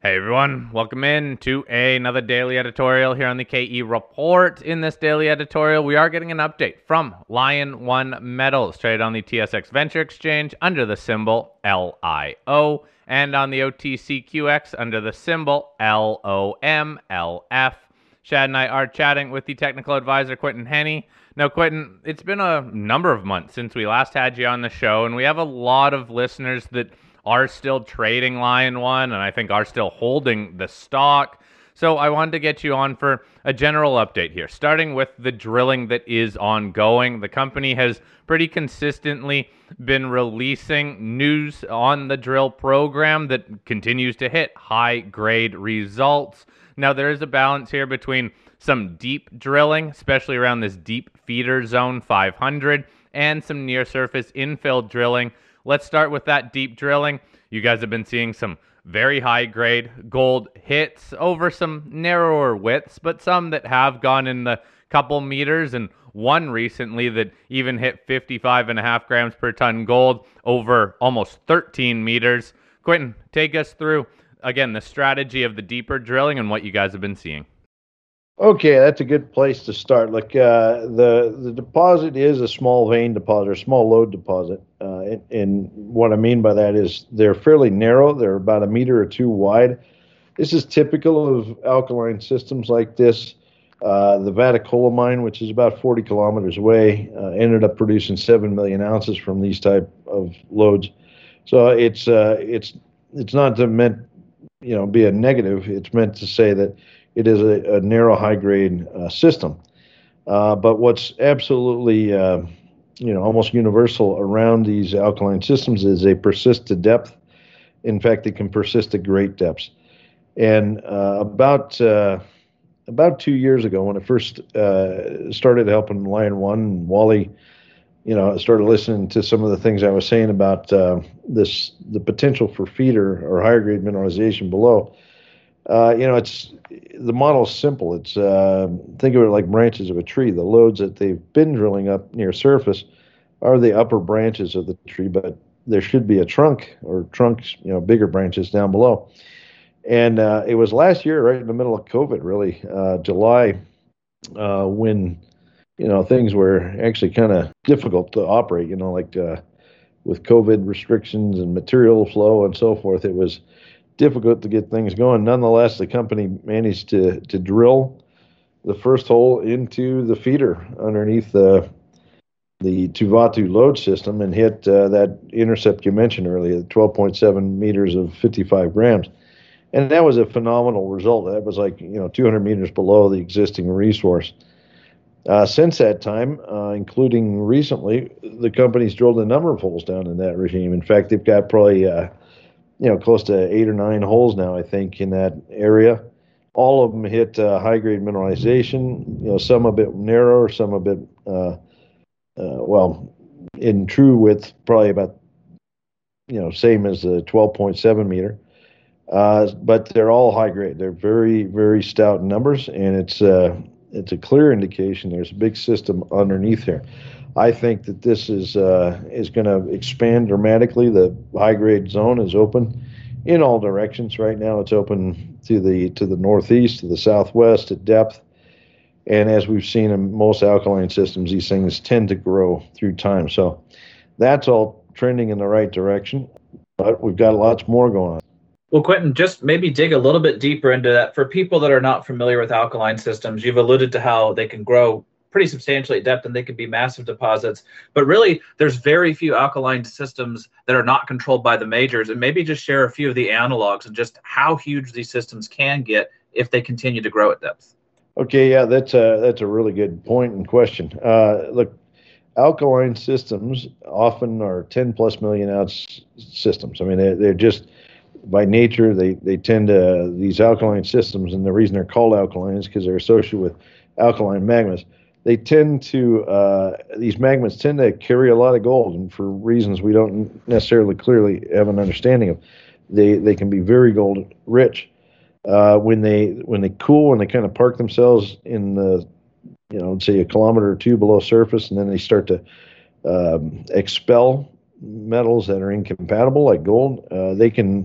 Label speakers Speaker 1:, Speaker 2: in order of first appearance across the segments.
Speaker 1: Hey everyone, welcome in to another daily editorial here on the KE Report. In this daily editorial, we are getting an update from Lion One Metals, traded on the TSX Venture Exchange under the symbol LIO, and on the OTCQX under the symbol LOMLF. Shad and I are chatting with the technical advisor, Quentin Henney. Now, Quentin, it's been a number of months since we last had you on the show, and we have a lot of listeners that are still trading Lion One and I think are still holding the stock. So I wanted to get you on for a general update here, starting with the drilling that is ongoing. The company has pretty consistently been releasing news on the drill program that continues to hit high-grade results. Now, there is a balance here between some deep drilling, especially around this deep feeder zone 500, and some near-surface infill drilling. Let's start with that deep drilling. You guys have been seeing some very high-grade gold hits over some narrower widths, but some that have gone in the couple meters, and one recently that even hit 55.5 grams per ton gold over almost 13 meters. Quentin, take us through, again, the strategy of the deeper drilling and what you guys have been seeing.
Speaker 2: Okay, that's a good place to start. Look, the deposit is a small vein deposit or small lode deposit. And what I mean by that is they're fairly narrow. They're about a meter or two wide. This is typical of alkaline systems like this. The Vatukoula mine, which is about 40 kilometers away, ended up producing 7 million ounces from these type of lodes. So it's not meant, be a negative. It's meant to say that it is a narrow, high-grade system. But what's absolutely, almost universal around these alkaline systems is they persist to depth. In fact, they can persist at great depths. And about 2 years ago, when I first started helping Lion One, and Wally, started listening to some of the things I was saying about the potential for feeder or higher grade mineralization below. It's the model's simple. It's think of it like branches of a tree. The lodes that they've been drilling up near surface are the upper branches of the tree, but there should be a trunk or trunks, bigger branches down below. And it was last year, right in the middle of COVID, really, July, when things were actually kind of difficult to operate. With COVID restrictions and material flow and so forth, it was difficult to get things going. Nonetheless, the company managed to drill the first hole into the feeder underneath the Tuvatu lode system and hit that intercept you mentioned earlier, 12.7 meters of 55 grams. And that was a phenomenal result. That was like 200 meters below the existing resource. Since that time, including recently, the company's drilled a number of holes down in that regime. In fact, they've got probably close to 8 or 9 holes now, I think, in that area. All of them hit high-grade mineralization, some a bit narrower, some a bit, in true width, probably about, same as the 12.7 meter. But they're all high-grade. They're very, very stout numbers, and it's a clear indication there's a big system underneath here. I think that this is going to expand dramatically. The high-grade zone is open in all directions right now. It's open to the northeast, to the southwest, at depth. And as we've seen in most alkaline systems, these things tend to grow through time. So that's all trending in the right direction. But we've got lots more going on.
Speaker 3: Well, Quentin, just maybe dig a little bit deeper into that. For people that are not familiar with alkaline systems, you've alluded to how they can grow pretty substantially at depth and they can be massive deposits. But really, there's very few alkaline systems that are not controlled by the majors. And maybe just share a few of the analogs and just how huge these systems can get if they continue to grow at depth.
Speaker 2: Okay, yeah, that's a really good point and question. Look, alkaline systems often are 10 plus million ounce systems. I mean, they're just, by nature, they tend to, these alkaline systems, and the reason they're called alkaline is because they're associated with alkaline magmas. They tend to, these magmas tend to carry a lot of gold, and for reasons we don't necessarily clearly have an understanding of, they can be very gold rich. When they cool, when they kind of park themselves in the, say a kilometer or two below surface, and then they start to expel metals that are incompatible, like gold, they can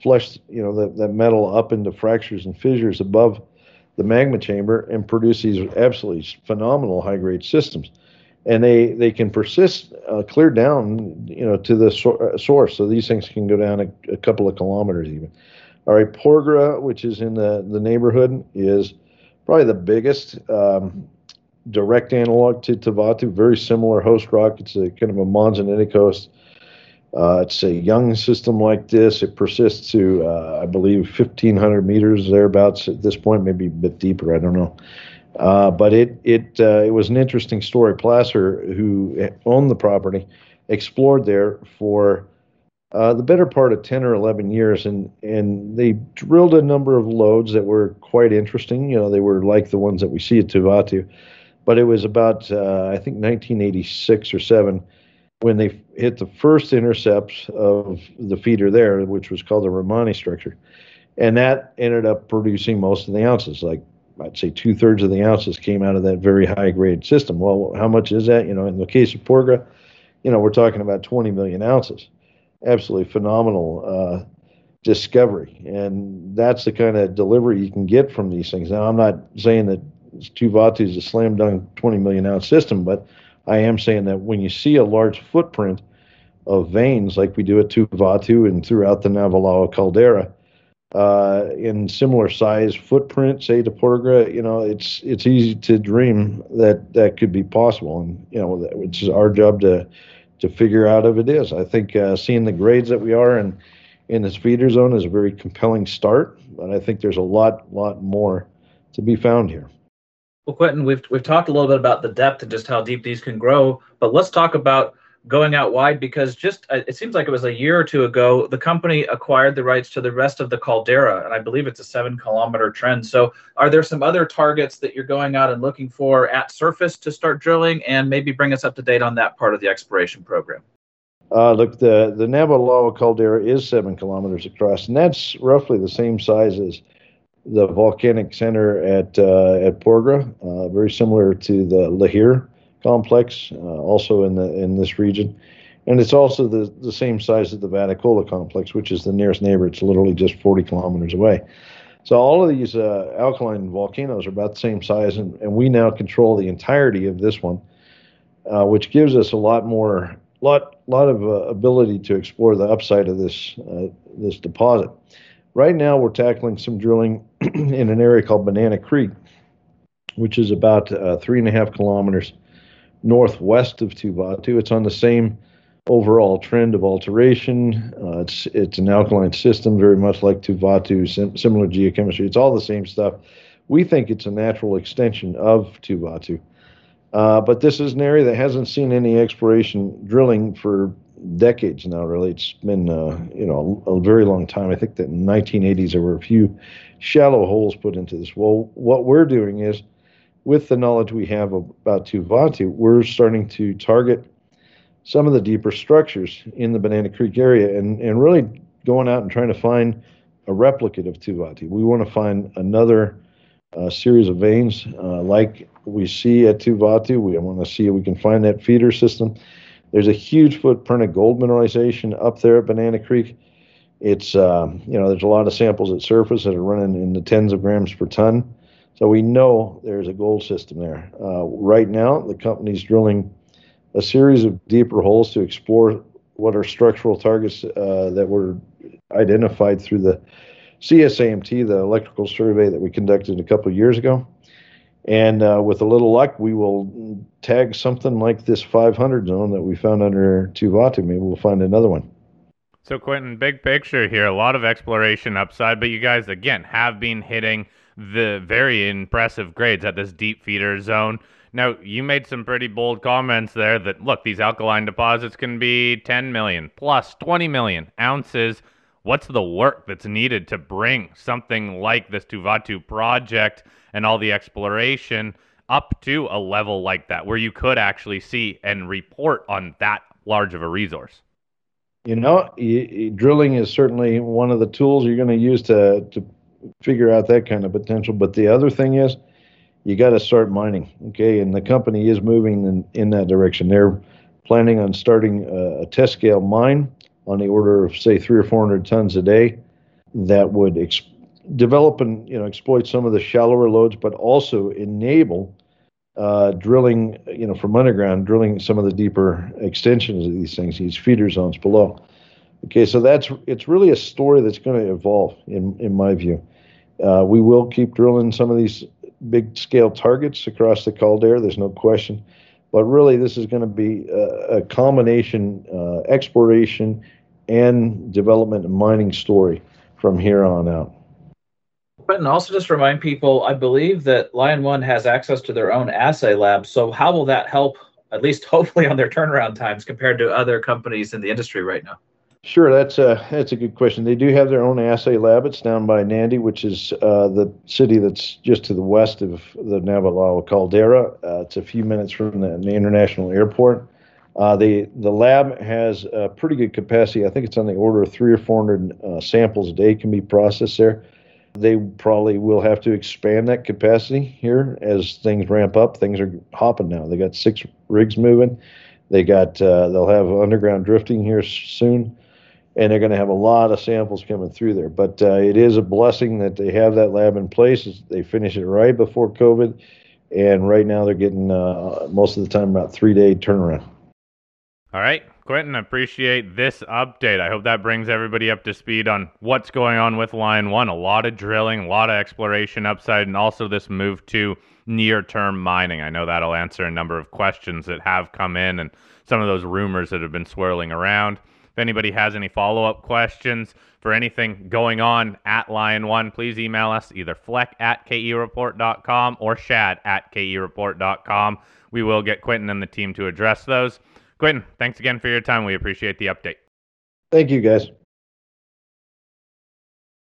Speaker 2: flush, that metal up into fractures and fissures above the magma chamber and produce these absolutely phenomenal high-grade systems. And they can persist clear down, to the source. So these things can go down a couple of kilometers even. All right, Porgera, which is in the neighborhood, is probably the biggest direct analog to Tuvatu. Very similar host rock. It's a kind of a monzonitic host. It's a young system like this. It persists to, I believe, 1,500 meters thereabouts at this point, maybe a bit deeper. I don't know. But it was an interesting story. Placer, who owned the property, explored there for the better part of 10 or 11 years, and they drilled a number of lodes that were quite interesting. They were like the ones that we see at Tuvatu, but it was about, I think, 1986 or 7 when they hit the first intercepts of the feeder there, which was called the Romani structure. And that ended up producing most of the ounces, like I'd say 2/3 of the ounces came out of that very high grade system. Well, how much is that? In the case of Porgera, we're talking about 20 million ounces. Absolutely phenomenal discovery. And that's the kind of delivery you can get from these things. Now, I'm not saying that Tuvatu is a slam dunk 20 million ounce system, but I am saying that when you see a large footprint of veins like we do at Tuvatu and throughout the Navalao caldera, in similar size footprint, say to Porgera, it's easy to dream that could be possible, and it's our job to figure out if it is. I think seeing the grades that we are in this feeder zone is a very compelling start, but I think there's a lot more to be found here.
Speaker 3: Well, Quentin, we've talked a little bit about the depth and just how deep these can grow, but let's talk about going out wide, because it seems like it was a year or two ago, the company acquired the rights to the rest of the caldera, and I believe it's a 7-kilometer trend. So are there some other targets that you're going out and looking for at surface to start drilling, and maybe bring us up to date on that part of the exploration program?
Speaker 2: Look, the Navalao caldera is 7 kilometers across, and that's roughly the same size as the volcanic center at Porgera, very similar to the Lahir complex, also in this region, and it's also the same size as the Vatukoula complex, which is the nearest neighbor. It's literally just 40 kilometers away. So all of these alkaline volcanoes are about the same size, and we now control the entirety of this one, which gives us a lot of ability to explore the upside of this deposit. Right now, we're tackling some drilling in an area called Banana Creek, which is about 3.5 kilometers northwest of Tuvatu. It's on the same overall trend of alteration. It's an alkaline system, very much like Tuvatu, similar geochemistry. It's all the same stuff. We think it's a natural extension of Tuvatu. But this is an area that hasn't seen any exploration drilling for decades now, really. It's been a very long time. I think that in the 1980s there were a few shallow holes put into this. Well, what we're doing is, with the knowledge we have about Tuvatu, we're starting to target some of the deeper structures in the Banana Creek area and really going out and trying to find a replicate of Tuvatu. We want to find another series of veins like we see at Tuvatu. We want to see if we can find that feeder system. There's a huge footprint of gold mineralization up there at Banana Creek. It's, there's a lot of samples at surface that are running in the tens of grams per ton. So we know there's a gold system there. Right now, the company's drilling a series of deeper holes to explore what are structural targets that were identified through the CSAMT, the electrical survey that we conducted a couple of years ago. And with a little luck, we will tag something like this 500 zone that we found under Tuvatu. Maybe we'll find another one.
Speaker 1: So, Quentin, big picture here, a lot of exploration upside, but you guys, again, have been hitting the very impressive grades at this deep feeder zone. Now, you made some pretty bold comments there that, look, these alkaline deposits can be 10 million plus 20 million ounces. What's the work that's needed to bring something like this Tuvatu project and all the exploration up to a level like that, where you could actually see and report on that large of a resource?
Speaker 2: Drilling is certainly one of the tools you're going to use to figure out that kind of potential. But the other thing is, you got to start mining, okay? And the company is moving in that direction. They're planning on starting a test scale mine on the order of, say, 300 or 400 tons a day that would develop and exploit some of the shallower lodes, but also enable drilling, from underground, drilling some of the deeper extensions of these things, these feeder zones below. Okay, so it's really a story that's going to evolve, in my view. We will keep drilling some of these big scale targets across the caldera. There's no question, but really this is going to be a combination exploration and development and mining story from here on out.
Speaker 3: But also just remind people, I believe that Lion One has access to their own assay lab. So how will that help, at least hopefully, on their turnaround times compared to other companies in the industry right now?
Speaker 2: Sure, that's a good question. They do have their own assay lab. It's down by Nandi, which is the city that's just to the west of the Navalawa caldera. It's a few minutes from the international airport. The lab has a pretty good capacity. I think it's on the order of 300 or 400 samples a day can be processed there. They probably will have to expand that capacity here as things ramp up. Things are hopping now. They got 6 rigs moving. They'll have underground drifting here soon, and they're going to have a lot of samples coming through there. But it is a blessing that they have that lab in place. They finished it right before COVID, and right now they're getting most of the time about 3-day turnaround.
Speaker 1: All right, Quentin, appreciate this update. I hope that brings everybody up to speed on what's going on with Lion One. A lot of drilling, a lot of exploration upside, and also this move to near-term mining. I know that'll answer a number of questions that have come in and some of those rumors that have been swirling around. If anybody has any follow-up questions for anything going on at Lion One, please email us either fleck@kereport.com or shad@kereport.com. We will get Quentin and the team to address those. Quentin, thanks again for your time. We appreciate the update.
Speaker 2: Thank you, guys.